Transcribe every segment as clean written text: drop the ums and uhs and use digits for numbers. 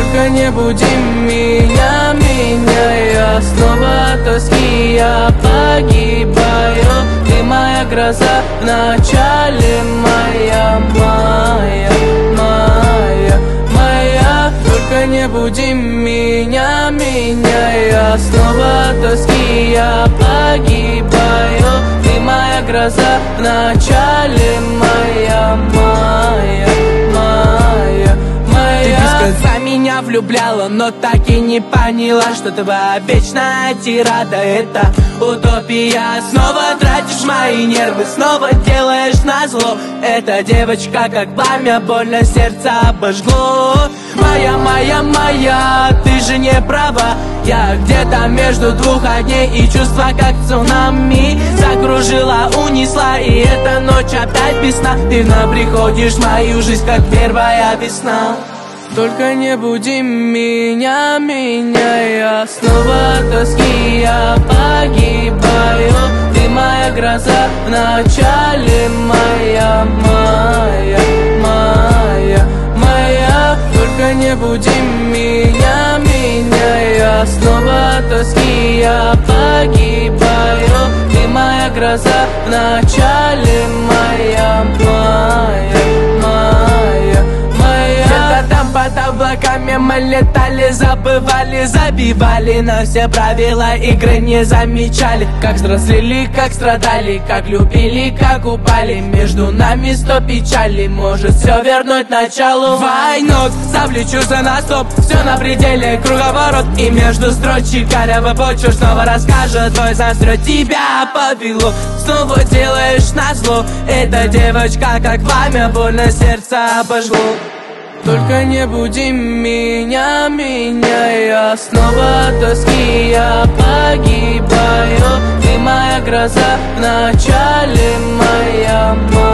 Только не буди меня, я снова от тоски, я погибаю. Ты моя гроза в начале мая, только не буди меня, я снова от тоски, я погибаю. Ты моя гроза в начале мая. Ты без конца меня влюбляла, но так и не поняла, что твоя вечная тирада — это утопия. Снова тратишь мои нервы, снова делаешь назло. Эта девочка как пламя, больно сердце обожгло. Моя, ты же не права. Я где-то между двух огней, и чувства как цунами закружила, унесла. И эта ночь опять без сна. Ты вновь приходишь в мою жизнь, как первая весна. Только не буди меня, я снова от тоски, я погибаю. Ты моя гроза в начале мая. Только не буди меня, я снова от тоски, я погибаю. Ты моя гроза в начале мая. Там под облаками мы летали, забывали, забивали на все правила игры, не замечали, как взрослели, как страдали, как любили, как упали. Между нами 100 печали, может все вернуть началу. Войну ставлю чувства на стоп, все на пределе, круговорот. И между строчек коряво почву снова расскажет твой застрет. Тебя повело, снова делаешь назло. Эта девочка как пламя, больно сердце обожгло. Только не буди меня, я снова от тоски, я погибаю. Ты моя гроза в начале мая.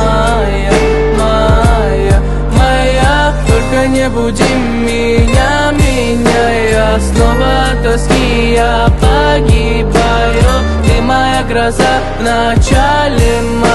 Только не буди меня, я снова от тоски, я погибаю. Ты моя гроза в начале мая.